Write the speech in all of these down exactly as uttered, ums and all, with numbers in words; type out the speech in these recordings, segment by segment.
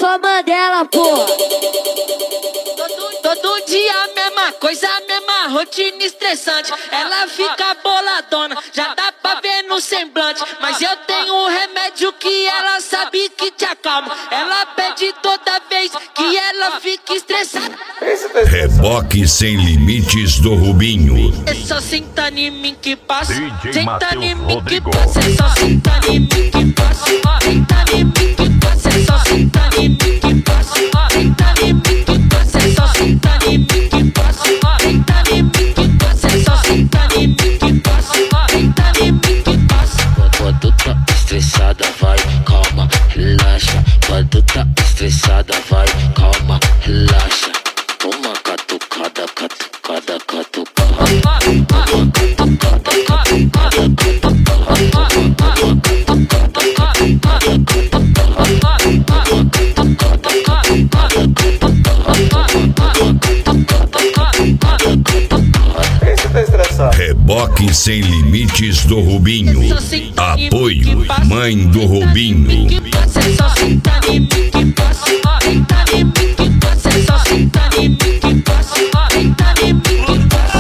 sou Mandela, porra. Todo, todo dia a mesma coisa, a mesma rotina estressante. Ela fica boladona, já dá pra ver no semblante. Mas eu tenho um remédio que ela sabe que te acalma. Ela pede toda vez que ela fica estressada. Reboque Sem Limites do Rubinho. É só sentar em mim que passa. Senta em mim que passa. É só sentar em mim que passa. Senta em mim que passa. É só sentar em mim que passa. Senta em mim que passa. É só sentar em mim que passa. Senta em mim que passa. É só sentar em mim que passa. Senta em mim que passa. Quando tá estressada, vai, calma, relaxa. Quando tá estressada, vai, calma, relaxa. Toma catucada, catucada, catucada. Reboque Sem Limites do Rubinho. Apoio Mãe do Rubinho. É só sentar em mim que passa. Sentar em mim que passa. É só sentar em mim que passa. Sentar em mim que passa.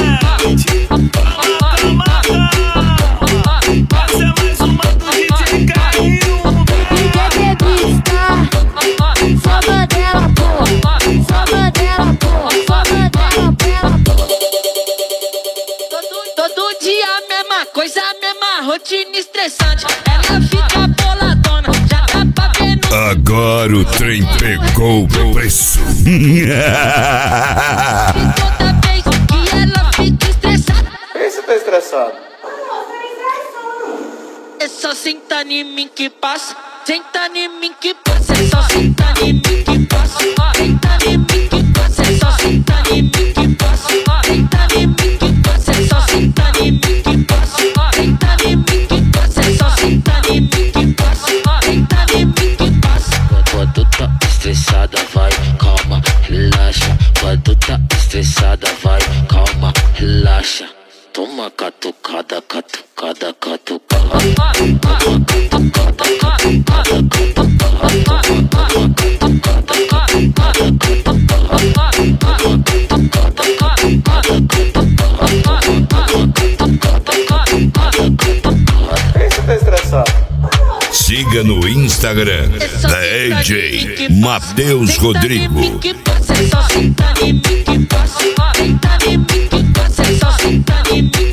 Essa é mais uma do D J Caio. Ninguém bebista, sou Mandela, porra. Sou Mandela, porra. Sou Mandela, porra. Todo, todo dia a mesma coisa, a mesma rotina estressante. Ela fica boladona, já dá pra ver no... Agora o trem pegou o preço. Toda vez que ela fica estressada. Esse tá estressado. É só sentar em mim que passa. Sentar em mim que passa. É só sentar em mim que passa. Sentar em mim que passa. É só sentar em mim que passa. Sentar em mim que passa. É só sentar em mim que passa. Sentar em mim que passa. É só sentar em mim que passa. Sentar em mim que passa. Quando tá estressada, vai, calma, relaxa. Quando tá estressada, vai, calma, relaxa. Toma catucada, catucada, catucada. Esse tá estressado. Siga no Instagram D J Matheus Rodrigo. É só sentar em mim que passa. Sentar em mim que passa. É só sentar em mim